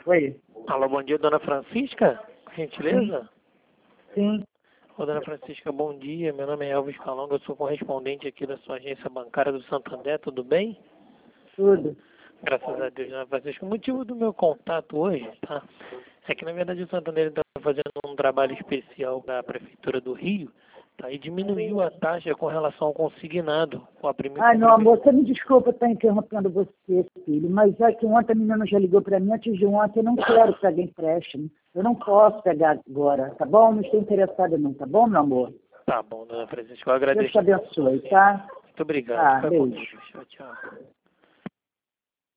Oi. Alô, bom dia, dona Francisca? Gentileza? Sim. Ô, dona Francisca, bom dia. Meu nome é Elvis Calonga, eu sou correspondente aqui da sua agência bancária do Santander, tudo bem? Tudo. Graças a Deus, dona Francisca. O motivo do meu contato hoje, tá? É que, na verdade, o Santander está fazendo um trabalho especial para a Prefeitura do Rio, tá? E diminuiu a taxa com relação ao consignado. Ai, meu amor, você me desculpa estar interrompendo você, filho, mas já que ontem a menina já ligou para mim, antes de ontem, eu não quero pegar empréstimo. Eu não posso pegar agora, tá bom? Não estou interessada não, tá bom, meu amor? Tá bom, dona Francisca, eu agradeço. Deus te abençoe, tá? Muito obrigado. Tá, Fica com beijo. Deus. Tchau, tchau.